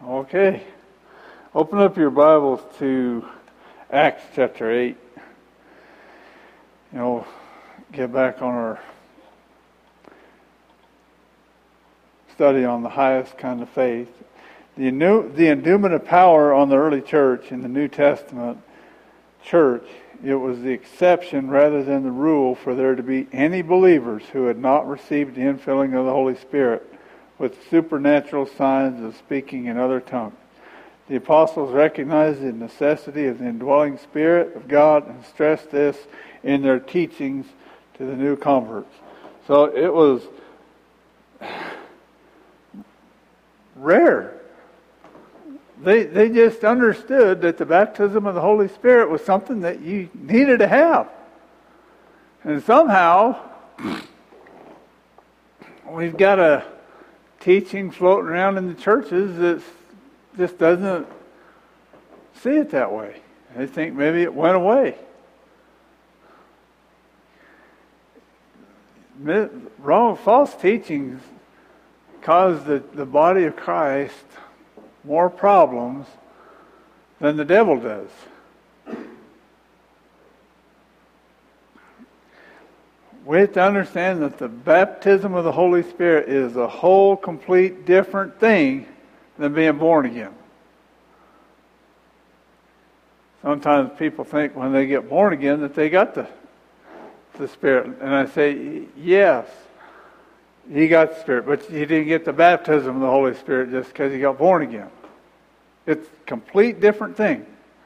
Okay. Open up your Bibles to Acts chapter 8. Get back on our study on the highest kind of faith. The endowment of power on the early church in the New Testament church, it was the exception rather than the rule for there to be any believers who had not received the infilling of the Holy Spirit with supernatural signs of speaking in other tongues. The apostles recognized the necessity of the indwelling Spirit of God and stressed this in their teachings to the new converts. So it was rare. They just understood that the baptism of the Holy Spirit was something that you needed to have. And somehow we've got a teaching floating around in the churches that just doesn't see it that way. They think maybe it went away. False teachings cause the body of Christ more problems than the devil does. We have to understand that the baptism of the Holy Spirit is a whole complete different thing than being born again. Sometimes people think when they get born again that they got the Spirit. And I say, yes, he got the Spirit, but he didn't get the baptism of the Holy Spirit just because he got born again. It's a complete different thing.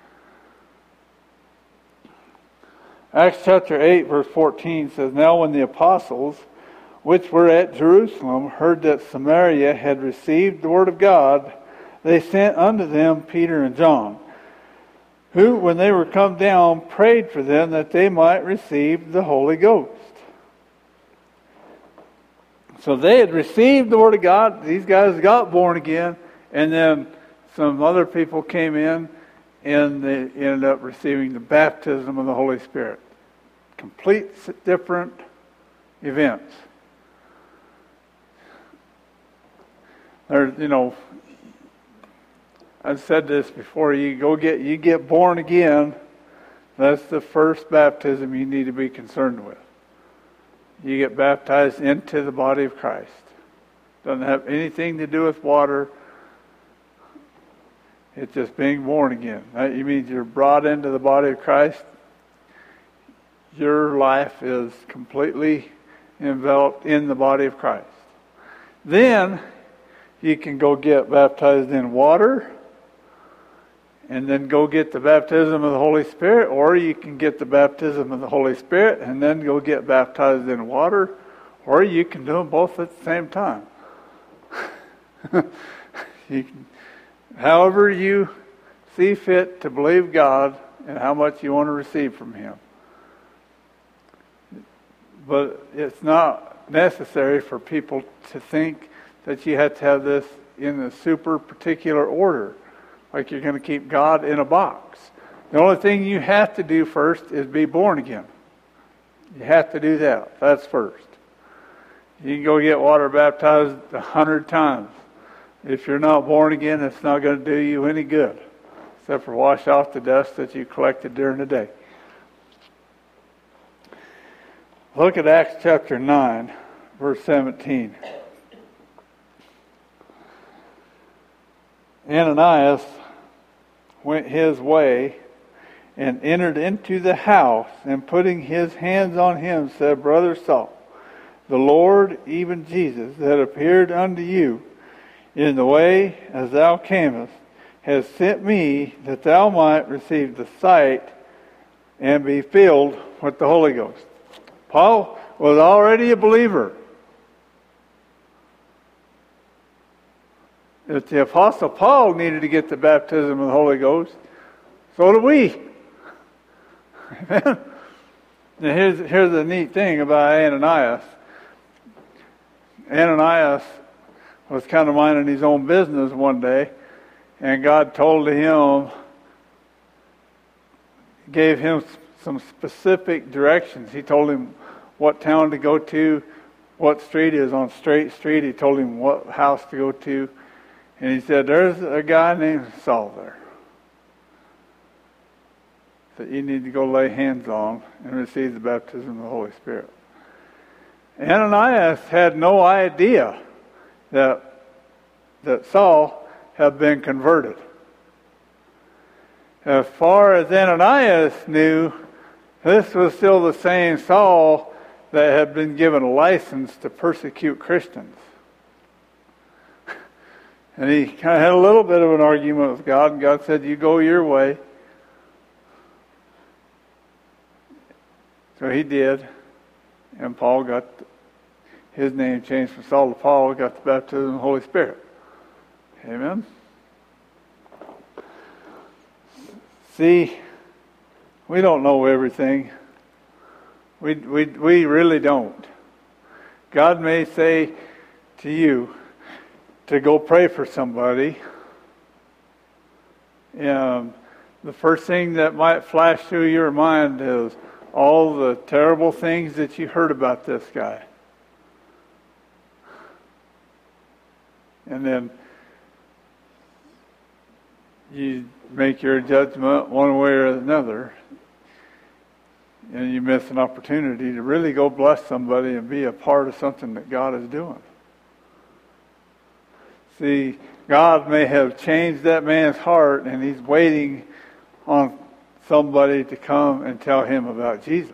Acts chapter 8 verse 14 says, Now when the apostles which were at Jerusalem heard that Samaria had received the word of God, they sent unto them Peter and John, who, when they were come down, prayed for them that they might receive the Holy Ghost. So they had received the word of God. These guys got born again, and then some other people came in, and they ended up receiving the baptism of the Holy Spirit. Complete different events. I've said this before. You get born again. That's the first baptism you need to be concerned with. You get baptized into the body of Christ. Doesn't have anything to do with water. It's just being born again. That means you're brought into the body of Christ. Your life is completely enveloped in the body of Christ. Then you can go get baptized in water and then go get the baptism of the Holy Spirit, or you can get the baptism of the Holy Spirit and then go get baptized in water, or you can do them both at the same time. However you see fit to believe God and how much you want to receive from Him. But it's not necessary for people to think that you have to have this in a super particular order, like you're going to keep God in a box. The only thing you have to do first is be born again. You have to do that. That's first. You can go get water baptized 100 times. If you're not born again, it's not going to do you any good, except for wash off the dust that you collected during the day. Look at Acts chapter 9, verse 17. Ananias went his way and entered into the house, and putting his hands on him, said, Brother Saul, the Lord, even Jesus, that appeared unto you in the way as thou camest, has sent me that thou might receive the sight and be filled with the Holy Ghost. Paul was already a believer. If the Apostle Paul needed to get the baptism of the Holy Ghost, so do we. Amen. Now here's the neat thing about Ananias. Ananias was kind of minding his own business one day, and God told him, gave him some specific directions. He told him what town to go to, what street is on Straight Street. He told him what house to go to. And he said, there's a guy named Saul there that you need to go lay hands on and receive the baptism of the Holy Spirit. Ananias had no idea that Saul had been converted. As far as Ananias knew, this was still the same Saul that had been given a license to persecute Christians. And he kind of had a little bit of an argument with God, and God said, you go your way. So he did, and Paul got his name changed from Saul to Paul, got the baptism of the Holy Spirit. Amen? See, we don't know everything. We really don't. God may say to you to go pray for somebody. And the first thing that might flash through your mind is all the terrible things that you heard about this guy. And then you make your judgment one way or another, and you miss an opportunity to really go bless somebody and be a part of something that God is doing. See, God may have changed that man's heart, and he's waiting on somebody to come and tell him about Jesus.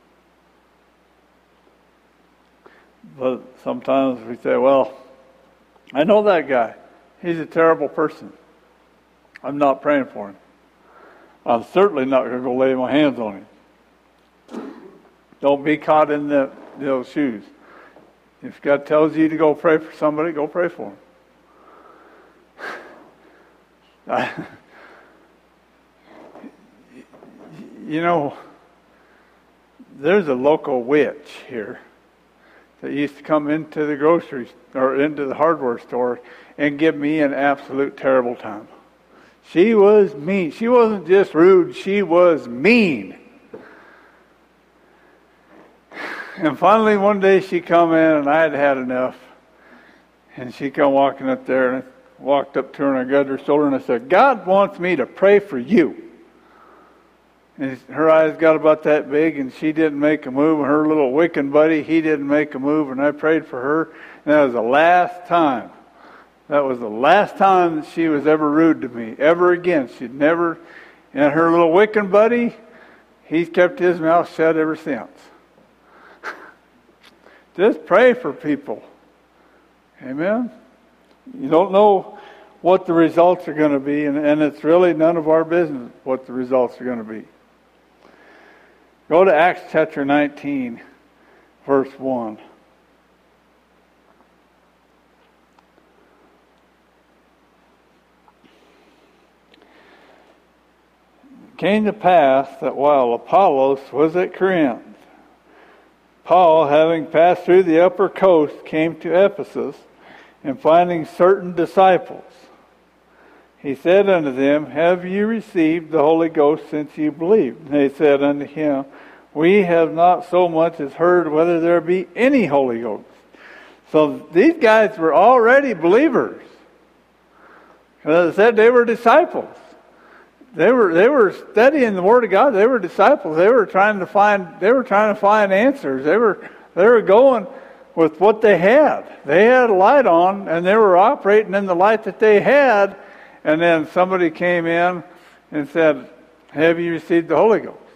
But sometimes we say, well, I know that guy. He's a terrible person. I'm not praying for him. I'm certainly not going to go lay my hands on him. Don't be caught in those shoes. If God tells you to go pray for somebody, go pray for him. You know, there's a local witch here that used to come into the grocery or into the hardware store and give me an absolute terrible time. She was mean. She wasn't just rude, she was mean. And finally one day she come in and I had had enough. And she come walking up there and I walked up to her and I grabbed her shoulder and I said, God wants me to pray for you. And her eyes got about that big, and she didn't make a move. And her little Wiccan buddy, he didn't make a move. And I prayed for her. And that was the last time. That was the last time that she was ever rude to me. Ever again. She'd never. And her little Wiccan buddy, he's kept his mouth shut ever since. Just pray for people. Amen? You don't know what the results are going to be. And it's really none of our business what the results are going to be. Go to Acts chapter 19, verse 1. It came to pass that while Apollos was at Corinth, Paul, having passed through the upper coast, came to Ephesus, and finding certain disciples, he said unto them, Have you received the Holy Ghost since you believed? And they said unto him, We have not so much as heard whether there be any Holy Ghost. So these guys were already believers. As I said, they were disciples. They were studying the Word of God. They were disciples. They were trying to find answers. They were going with what they had. They had a light on, and they were operating in the light that they had. And then somebody came in and said, Have you received the Holy Ghost?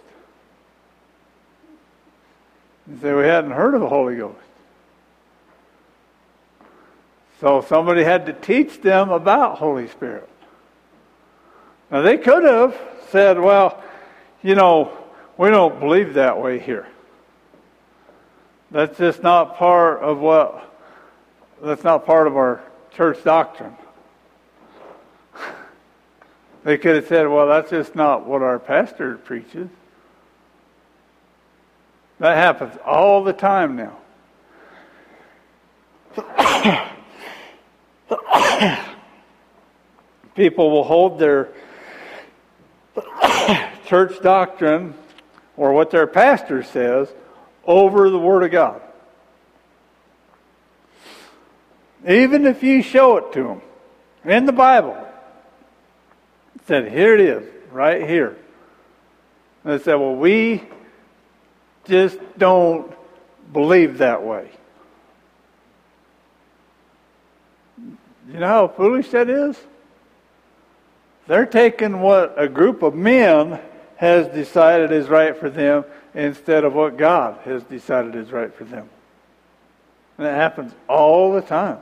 And said, We hadn't heard of the Holy Ghost. So somebody had to teach them about Holy Spirit. Now they could have said, well, we don't believe that way here. That's just not part of our church doctrine. They could have said, well, that's just not what our pastor preaches. That happens all the time now. People will hold their church doctrine or what their pastor says over the Word of God. Even if you show it to them. in the Bible. It said, here it is, right here. And they said, well, we just don't believe that way. You know how foolish that is? They're taking what a group of men has decided is right for them instead of what God has decided is right for them. And it happens all the time.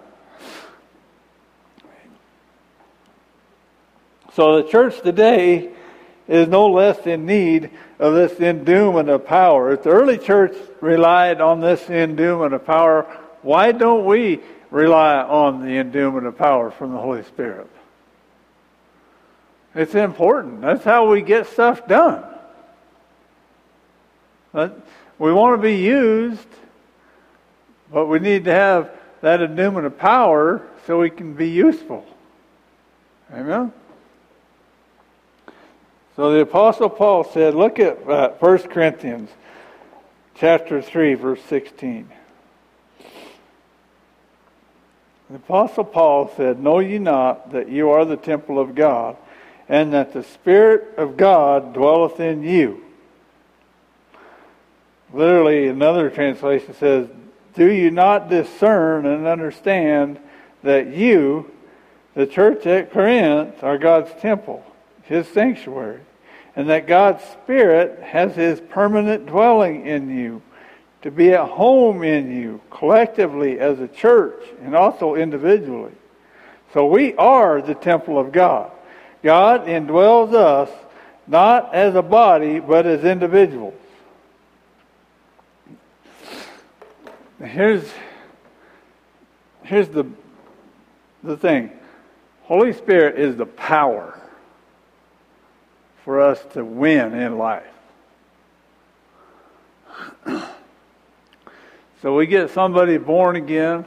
So the church today is no less in need of this endowment of power. If the early church relied on this endowment of power, why don't we rely on the endowment of power from the Holy Spirit? It's important. That's how we get stuff done. We want to be used, but we need to have that endowment of power so we can be useful. Amen? So the Apostle Paul said, look at 1 Corinthians chapter 3, verse 16. The Apostle Paul said, know ye not that you are the temple of God, and that the Spirit of God dwelleth in you? Literally, another translation says, do you not discern and understand that you, the church at Corinth, are God's temple, His sanctuary, and that God's Spirit has His permanent dwelling in you, to be at home in you, collectively as a church, and also individually. So we are the temple of God. God indwells us, not as a body, but as individuals. Here's the thing. Holy Spirit is the power for us to win in life. So we get somebody born again,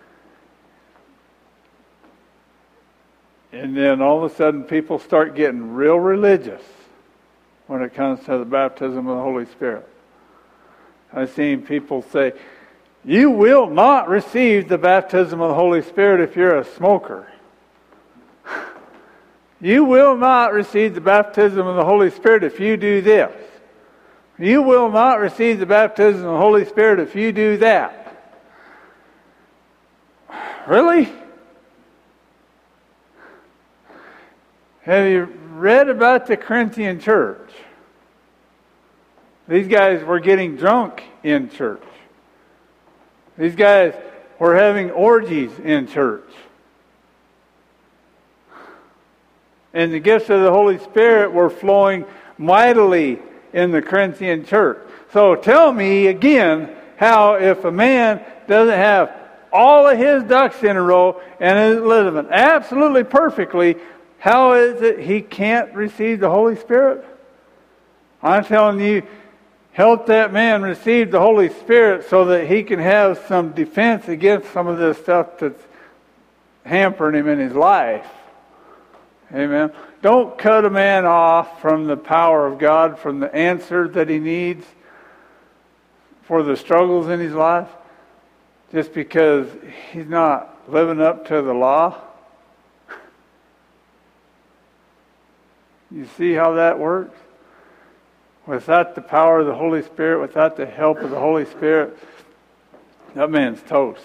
and then all of a sudden people start getting real religious when it comes to the baptism of the Holy Spirit. I've seen people say, you will not receive the baptism of the Holy Spirit if you're a smoker. You will not receive the baptism of the Holy Spirit if you do this. You will not receive the baptism of the Holy Spirit if you do that. Really? Have you read about the Corinthian church? These guys were getting drunk in church. These guys were having orgies in church. And the gifts of the Holy Spirit were flowing mightily in the Corinthian church. So tell me again how, if a man doesn't have all of his ducks in a row and is living absolutely perfectly, how is it he can't receive the Holy Spirit? I'm telling you, help that man receive the Holy Spirit so that he can have some defense against some of this stuff that's hampering him in his life. Amen. Don't cut a man off from the power of God, from the answer that he needs for the struggles in his life, just because he's not living up to the law. You see how that works? Without the power of the Holy Spirit, without the help of the Holy Spirit, that man's toast.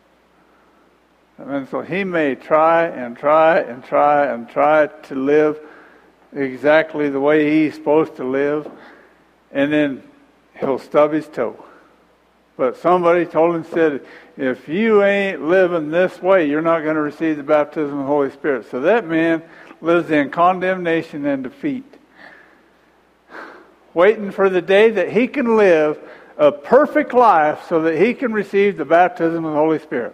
And so he may try and try and try and try to live exactly the way he's supposed to live, and then he'll stub his toe. But somebody told him, said, if you ain't living this way, you're not going to receive the baptism of the Holy Spirit. So that man lives in condemnation and defeat, waiting for the day that he can live a perfect life so that he can receive the baptism of the Holy Spirit.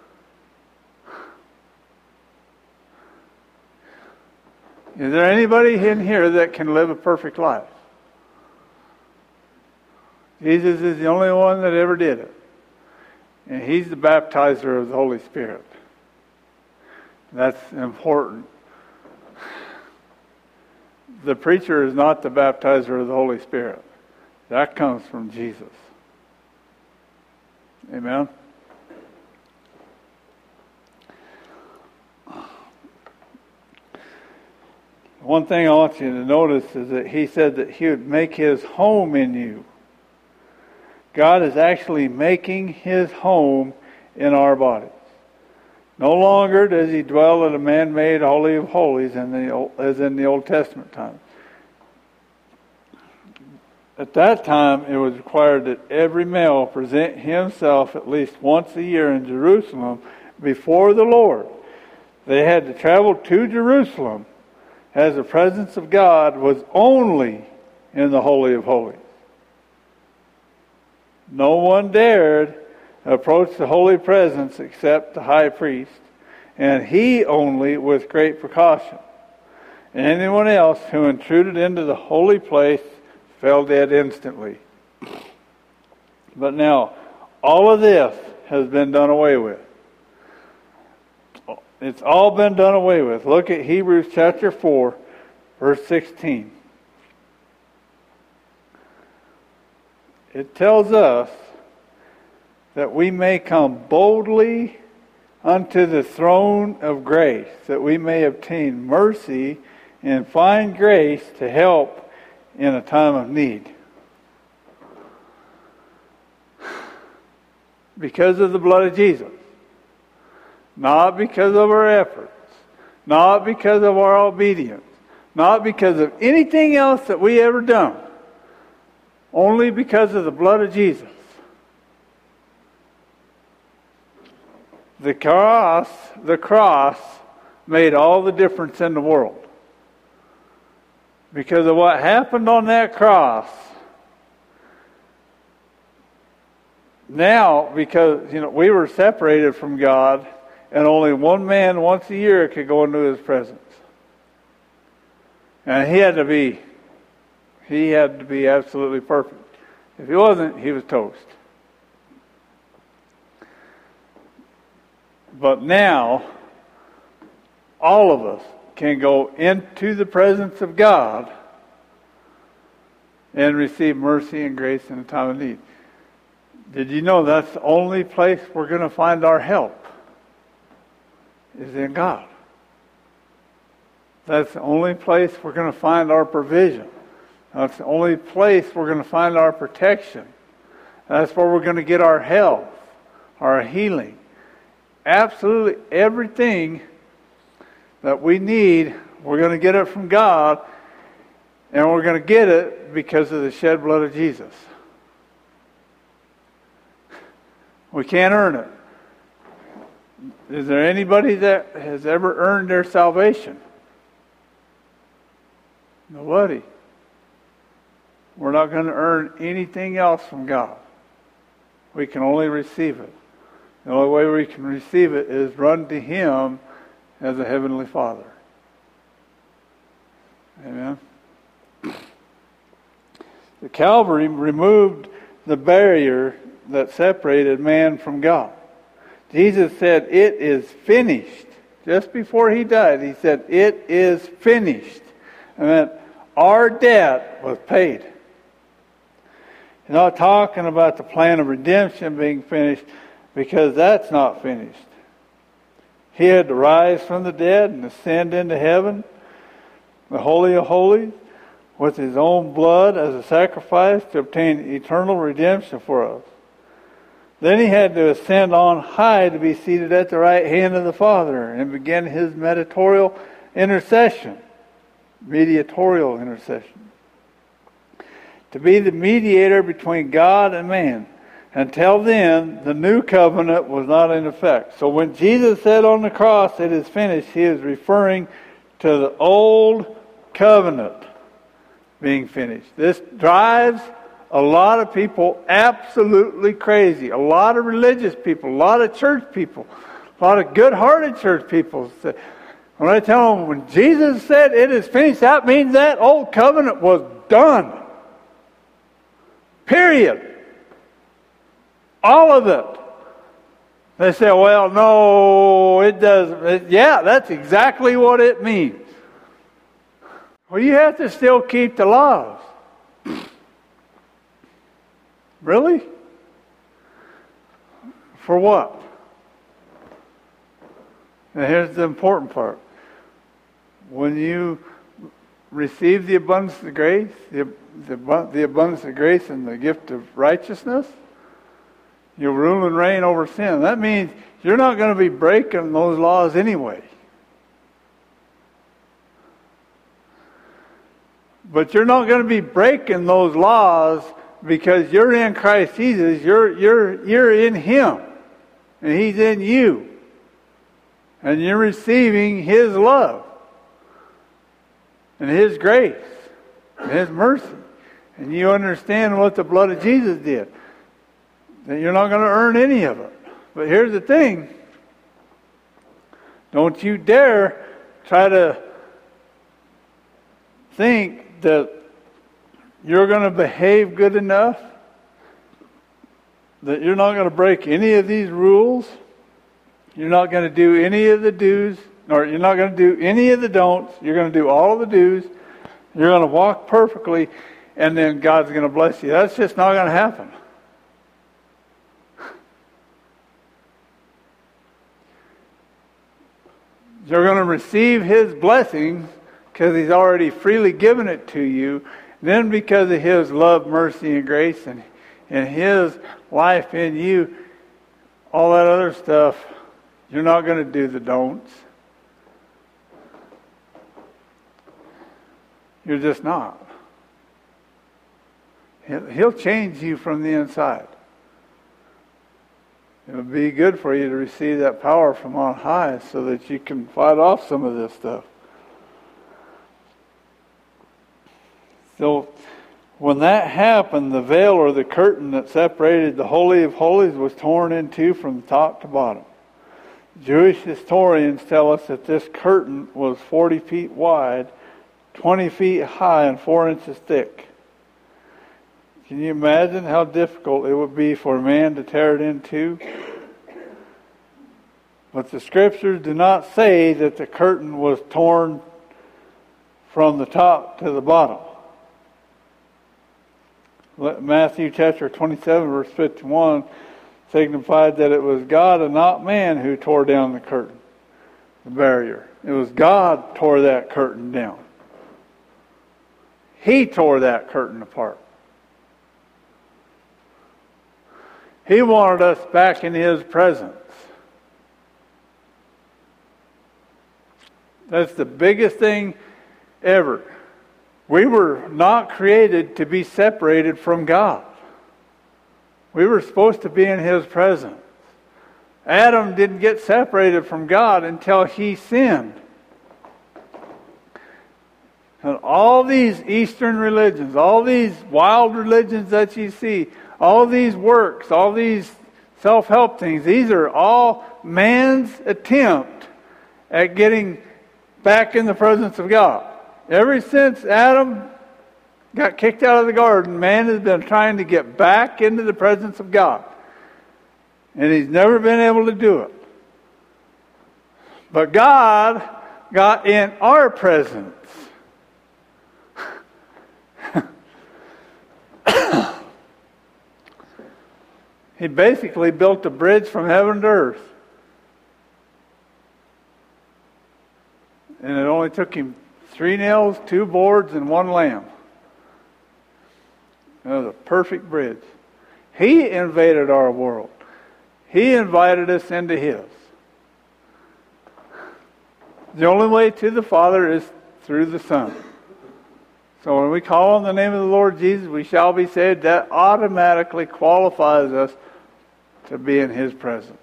Is there anybody in here that can live a perfect life? Jesus is the only one that ever did it. And He's the baptizer of the Holy Spirit. That's important. The preacher is not the baptizer of the Holy Spirit. That comes from Jesus. Amen? one thing I want you to notice is that he said that he would make his home in you. God is actually making his home in our bodies. No longer does he dwell in a man-made holy of holies as in the Old Testament times. At that time, it was required that every male present himself at least once a year in Jerusalem before the Lord. They had to travel to Jerusalem, as the presence of God was only in the Holy of Holies. No one dared approach the holy presence except the high priest, and he only with great precaution. Anyone else who intruded into the holy place fell dead instantly. But now, all of this has been done away with. It's all been done away with. Look at Hebrews chapter 4, verse 16. It tells us that we may come boldly unto the throne of grace, that we may obtain mercy and find grace to help in a time of need. Because of the blood of Jesus. Not because of our efforts. Not because of our obedience. Not because of anything else that we ever done. Only because of the blood of Jesus. The cross made all the difference in the world. Because of what happened on that cross. Now, because we were separated from God, and only one man once a year could go into his presence. And he had to be absolutely perfect. If he wasn't, he was toast. But now, all of us can go into the presence of God and receive mercy and grace in a time of need. Did you know that's the only place we're going to find our help? Is in God. That's the only place we're going to find our provision. That's the only place we're going to find our protection. That's where we're going to get our health, our healing. Absolutely everything that we need, we're going to get it from God, and we're going to get it because of the shed blood of Jesus. We can't earn it. Is there anybody that has ever earned their salvation? Nobody. We're not going to earn anything else from God. We can only receive it. The only way we can receive it is run to Him as a Heavenly Father. Amen. The Calvary removed the barrier that separated man from God. Jesus said, "It is finished." Just before He died, He said, "It is finished." And that our debt was paid. He's not talking about the plan of redemption being finished, because that's not finished. He had to rise from the dead and ascend into heaven, the Holy of Holies, with His own blood as a sacrifice to obtain eternal redemption for us. Then He had to ascend on high to be seated at the right hand of the Father and begin His mediatorial intercession. To be the mediator between God and man. Until then, the new covenant was not in effect. So when Jesus said on the cross, "It is finished," He is referring to the old covenant being finished. This drives a lot of people absolutely crazy. A lot of religious people, a lot of church people, a lot of good-hearted church people say, when I tell them, when Jesus said it is finished, that means that old covenant was done. Period. All of it. They say, well, no, it doesn't. Yeah, that's exactly what it means. Well, you have to still keep the laws. Really? For what? And here's the important part. When you receive the abundance of grace, the abundance of grace and the gift of righteousness, you'll rule and reign over sin. That means you're not going to be breaking those laws anyway. But you're not going to be breaking those laws because you're in Christ Jesus. You're in Him, and He's in you, and you're receiving His love and His grace and His mercy, and you understand what the blood of Jesus did. That you're not going to earn any of it. But here's the thing: don't you dare try to think that you're going to behave good enough, that you're not going to break any of these rules, you're not going to do any of the do's, or you're not going to do any of the don'ts, you're going to do all of the do's, you're going to walk perfectly, and then God's going to bless you. That's just not going to happen. You're going to receive His blessings because He's already freely given it to you. Then because of His love, mercy, and grace and His life in you, all that other stuff, you're not going to do the don'ts. You're just not. He'll change you from the inside. It would be good for you to receive that power from on high so that you can fight off some of this stuff. So when that happened, the veil or the curtain that separated the Holy of Holies was torn in two from top to bottom. Jewish historians tell us that this curtain was 40 feet wide, 20 feet high, and 4 inches thick. Can you imagine how difficult it would be for a man to tear it in two? But the Scriptures do not say that the curtain was torn from the top to the bottom. Matthew chapter 27 verse 51 signified that it was God and not man who tore down the curtain, the barrier. It was God tore that curtain down. He tore that curtain apart. He wanted us back in His presence. That's the biggest thing ever. We were not created to be separated from God. We were supposed to be in His presence. Adam didn't get separated from God until he sinned. And all these Eastern religions, all these wild religions that you see, all these works, all these self-help things, these are all man's attempt at getting back in the presence of God. Ever since Adam got kicked out of the garden, man has been trying to get back into the presence of God. And he's never been able to do it. But God got in our presence. He basically built a bridge from heaven to earth. And it only took him 3 nails, 2 boards, and 1 lamb. It was a perfect bridge. He invaded our world. He invited us into His. The only way to the Father is through the Son. So when we call on the name of the Lord Jesus, we shall be saved. That automatically qualifies us to be in His presence.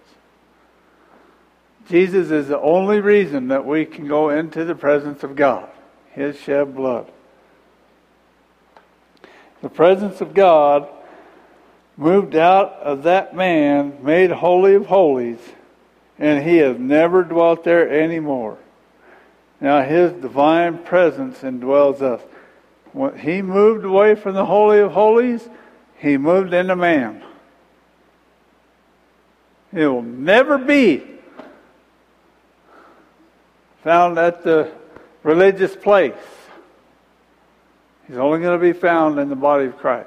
Jesus is the only reason that we can go into the presence of God. His shed blood. The presence of God moved out of that man, made holy of holies, and He has never dwelt there anymore. Now His divine presence indwells us. When He moved away from the Holy of Holies, He moved into man. He will never be found at the religious place. He's only going to be found in the body of Christ.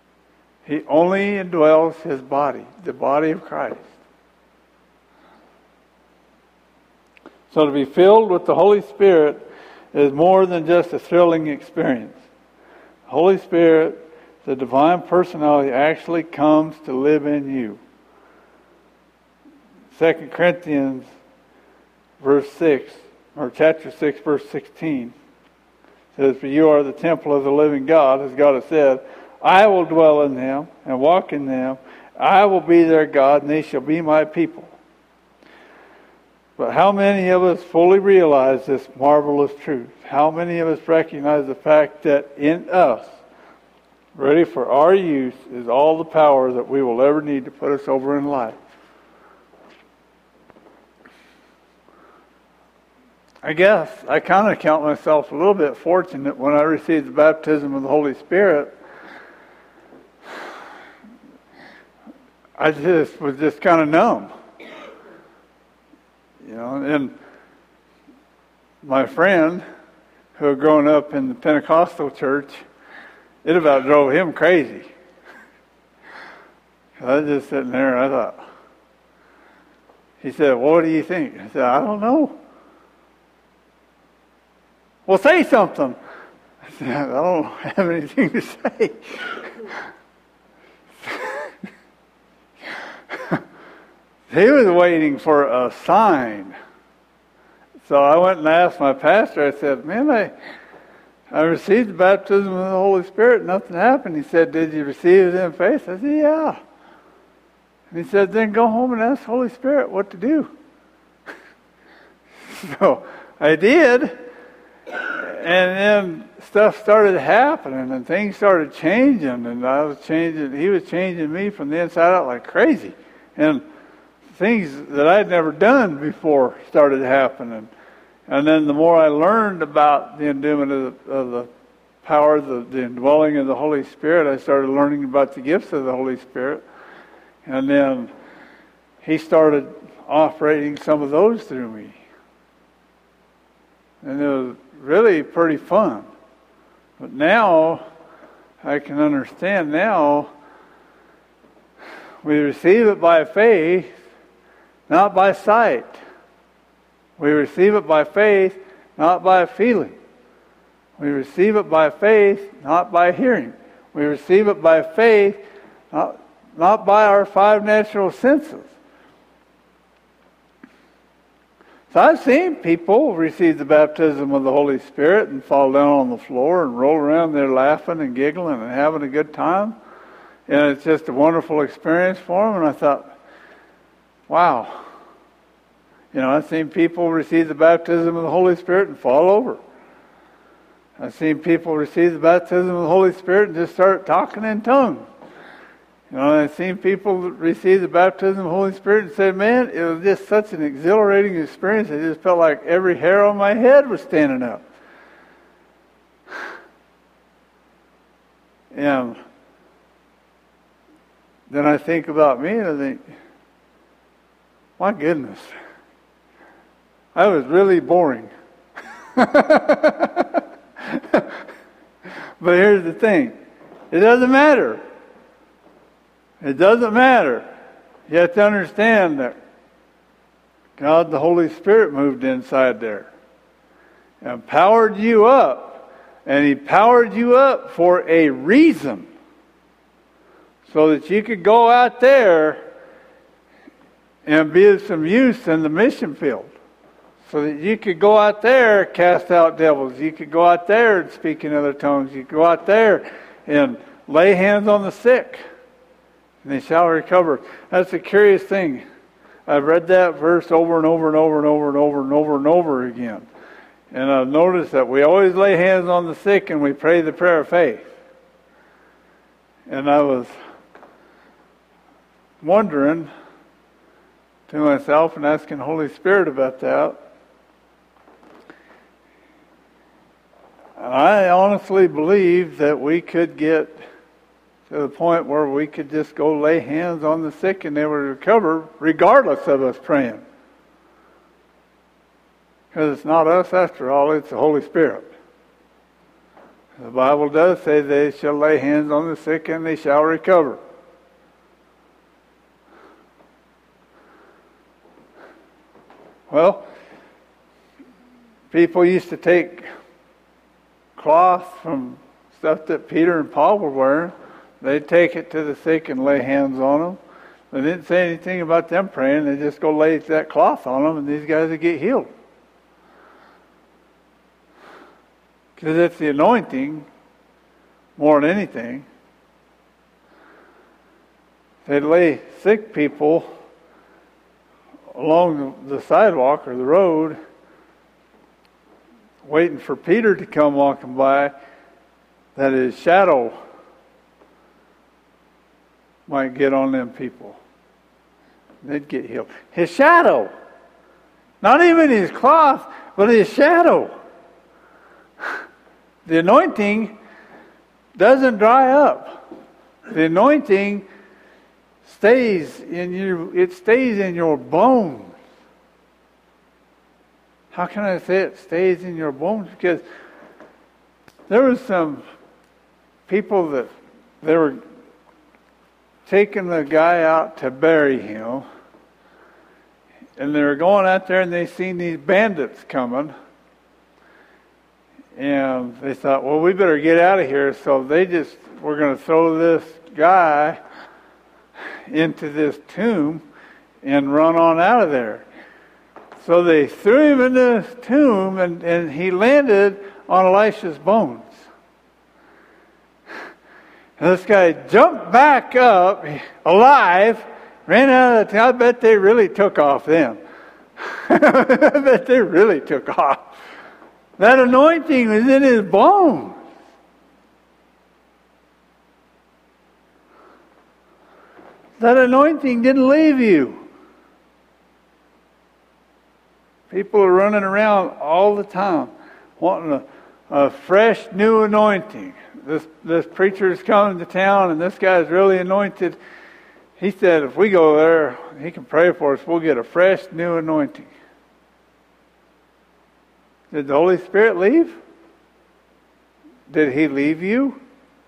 He only indwells His body, the body of Christ. So to be filled with the Holy Spirit is more than just a thrilling experience. The Holy Spirit, the divine personality, actually comes to live in you. 2 Corinthians verse 6, or chapter 6, verse 16, says, "For you are the temple of the living God," as God has said, "I will dwell in them and walk in them. I will be their God, and they shall be my people." But how many of us fully realize this marvelous truth? How many of us recognize the fact that in us, ready for our use, is all the power that we will ever need to put us over in life? I guess I kind of count myself a little bit fortunate when I received the baptism of the Holy Spirit. I was just kind of numb. You know, and my friend who had grown up in the Pentecostal church, it about drove him crazy. I was just sitting there and I thought, he said, "Well, what do you think?" I said, "I don't know." "Well, say something." I said, "I don't have anything to say." He was waiting for a sign. So I went and asked my pastor, I said, "Man, I received the baptism of the Holy Spirit, nothing happened." He said, "Did you receive it in faith?" I said, "Yeah." And he said, "Then go home and ask the Holy Spirit what to do." So I did. And then stuff started happening and things started changing, and I was changing, he was changing me from the inside out like crazy. And things that I'd never done before started happening. And then the more I learned about the endowment of the power, the indwelling of the Holy Spirit, I started learning about the gifts of the Holy Spirit. And then he started operating some of those through me. And it was really pretty fun. But now I can understand now we receive it by faith, not by sight. We receive it by faith, not by feeling. We receive it by faith, not by hearing. We receive it by faith, not by our five natural senses. So I've seen people receive the baptism of the Holy Spirit and fall down on the floor and roll around there laughing and giggling and having a good time. And it's just a wonderful experience for them. And I thought, wow. You know, I've seen people receive the baptism of the Holy Spirit and fall over. I've seen people receive the baptism of the Holy Spirit and just start talking in tongues. You know, I've seen people receive the baptism of the Holy Spirit and say, "Man, it was just such an exhilarating experience. I just felt like every hair on my head was standing up." And then I think about me and I think, my goodness, I was really boring. But here's the thing. It doesn't matter. It doesn't matter. You have to understand that God, the Holy Spirit, moved inside there and powered you up. And He powered you up for a reason. So that you could go out there and be of some use in the mission field. So that you could go out there and cast out devils. You could go out there and speak in other tongues. You could go out there and lay hands on the sick. And they shall recover. That's a curious thing. I've read that verse over and over and over and over and over and over and over again. And I've noticed that we always lay hands on the sick and we pray the prayer of faith. And I was wondering to myself and asking the Holy Spirit about that. I honestly believe that we could get to the point where we could just go lay hands on the sick and they would recover regardless of us praying. Because it's not us after all, it's the Holy Spirit. The Bible does say they shall lay hands on the sick and they shall recover. Well, People used to take cloth from stuff that Peter and Paul were wearing. They'd take it to the sick and lay hands on them. They didn't say anything about them praying. They just go lay that cloth on them, and these guys would get healed. Because it's the anointing more than anything. They'd lay sick people along the sidewalk or the road, waiting for Peter to come walking by, that his shadow might get on them people. They'd get healed. His shadow. Not even his cloth, but his shadow. The anointing doesn't dry up. The anointing stays in you. It stays in your bones. How can I say it stays in your bones? Because there was some people that they were taking the guy out to bury him, and they were going out there and they seen these bandits coming, and they thought, well, we better get out of here. So they just were going to throw this guy into this tomb and run on out of there. So they threw him in this tomb, and he landed on Elisha's bones. And this guy jumped back up, alive, ran out of the tomb. I bet they really took off then. I bet they really took off. That anointing was in his bones. That anointing didn't leave you. People are running around all the time wanting a fresh new anointing. This preacher is coming to town and this guy's really anointed. He said if we go there, he can pray for us. We'll get a fresh new anointing. Did the Holy Spirit leave? Did He leave you?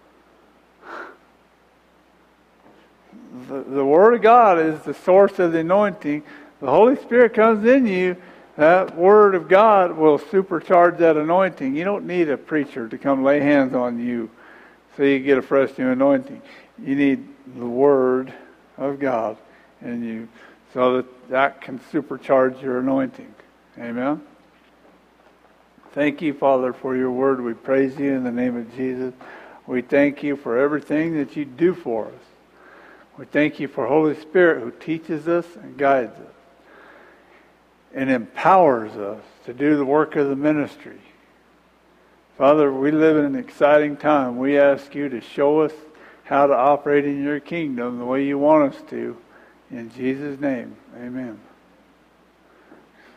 The Word of God is the source of the anointing. The Holy Spirit comes in you. That Word of God will supercharge that anointing. You don't need a preacher to come lay hands on you so you get a fresh new anointing. You need the Word of God in you so that can supercharge your anointing. Amen? Thank you, Father, for your Word. We praise you in the name of Jesus. We thank you for everything that you do for us. We thank you for Holy Spirit who teaches us and guides us and empowers us to do the work of the ministry. Father, we live in an exciting time. We ask you to show us how to operate in your kingdom the way you want us to. In Jesus' name, amen.